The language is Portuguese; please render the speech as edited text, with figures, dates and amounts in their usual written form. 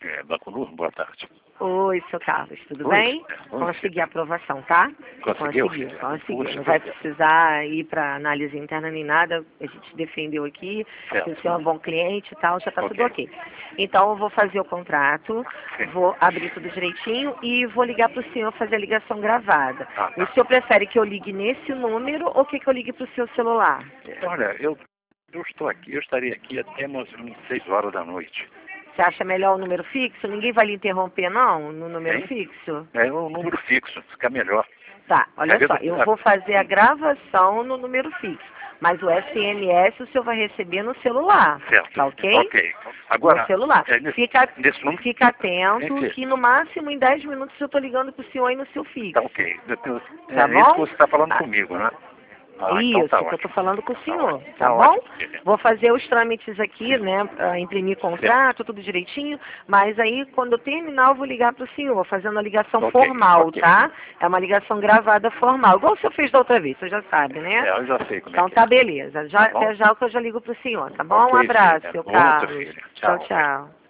Banco Novo, boa tarde. Oi, seu Carlos, tudo Oi, bem? Consegui a aprovação, tá? Conseguiu? Consegui. Não vai precisar ir para análise interna nem nada. A gente defendeu aqui, Certo. que o senhor é um bom cliente e tal, já tá tudo Ok. ok. Então, eu vou fazer o contrato, Sim. vou abrir tudo direitinho e vou ligar para o senhor fazer a ligação gravada. Ah, tá. O senhor prefere que eu ligue nesse número ou que eu ligue para o seu celular? Olha, eu estou aqui, eu estaria aqui até umas 6 horas da noite. Você acha melhor o número fixo? Ninguém vai lhe interromper, não, no número Hein? fixo? É um número fixo, fica melhor. Tá, olha Às só, vezes, eu vou fazer a gravação no número fixo, mas o SMS o senhor vai receber no celular, certo. tá ok? Ok. Agora, No celular. nesse número, Fica atento Sim. que no máximo em 10 minutos eu tô ligando pro senhor aí no seu fixo. Tá ok. Tá É isso que bom? você está falando Ah, comigo, né? Então Isso, tá que eu tô ótimo. falando com o senhor, Ótimo. tá bom? Ótimo. Vou fazer os trâmites aqui, né, pra imprimir contrato, tudo direitinho, mas aí quando eu terminar eu vou ligar pro senhor, fazendo a ligação Ok, formal, ok. tá? É uma ligação gravada formal, igual o senhor fez da outra vez, você já sabe, né? Eu já sei como é Então que tá é. beleza, Tá bom? até já que eu já ligo pro senhor, tá bom? Um Ok, abraço, filha. seu Outro, Carlos. filha. Tchau, Tchau. tchau.